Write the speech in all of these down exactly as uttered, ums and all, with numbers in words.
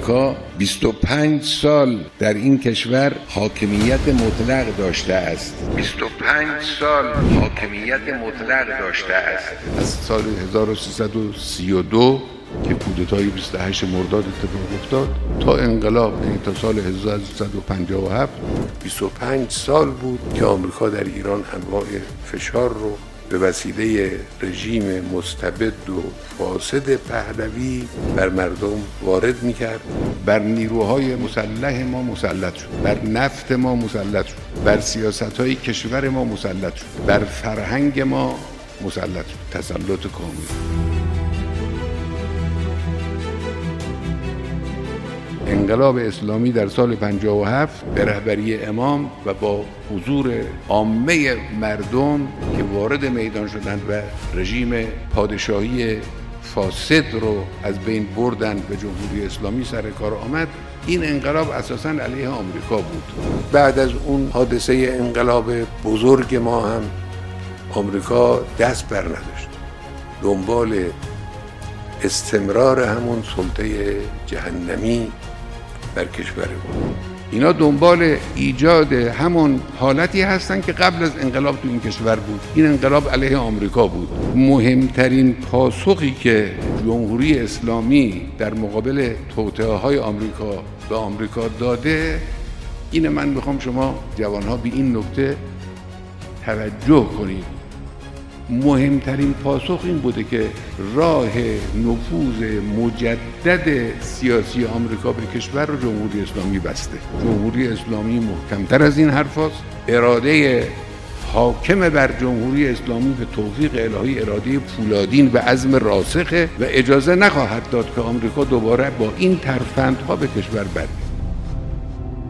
آمریکا بیست و پنج سال در این کشور حاکمیت مطلق داشته است. بیست و پنج سال حاکمیت مطلق داشته است. از سال هزار و سیصد و سی و دو که کودتای بیست و هشت مرداد اتفاق افتاد تا انقلاب، یعنی تا سال هزار و سیصد و پنجاه و هفت، بیست و پنج سال بود که آمریکا در ایران انواع فشار رو به وسیله رژیم مستبد و فاسد پهلوی بر مردم وارد میکرد. بر نیروهای مسلح ما مسلط شد، بر نفت ما مسلط شد، بر سیاستهای کشور ما مسلط شد، بر فرهنگ ما مسلط شد. تسلط کامل. انقلاب اسلامی در سال پنجاه و هفت به رهبری امام و با حضور عامه مردم که وارد میدان شدند و رژیم پادشاهی فاسد رو از بین بردن به جمهوری اسلامی سر کار آمد، این انقلاب اساساً علیه آمریکا بود. بعد از اون حادثه انقلاب بزرگ ما هم آمریکا دست بر نداشت، دنبال استمرار همون سلطه جهنمی در کشور ما. اینا دنبال ایجاد همون حالتی هستن که قبل از انقلاب تو این کشور بود. این انقلاب علیه آمریکا بود. مهمترین پاسخی که جمهوری اسلامی در مقابل توطئه‌های آمریکا به آمریکا داده، اینه من میخوام شما جوانها به این نکته توجه کنید. مهمترین پاسخ این بوده که راه نفوذ مجدد سیاسی آمریکا به کشور رو جمهوری اسلامی بسته. جمهوری اسلامی محکمتر از این حرف هست. اراده حاکم بر جمهوری اسلامی به توفیق الهی اراده پولادین و عزم راسخه و اجازه نخواهد داد که آمریکا دوباره با این ترفندها به کشور برگرده.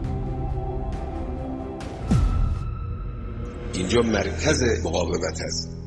اینجا مرکز مقاومت است.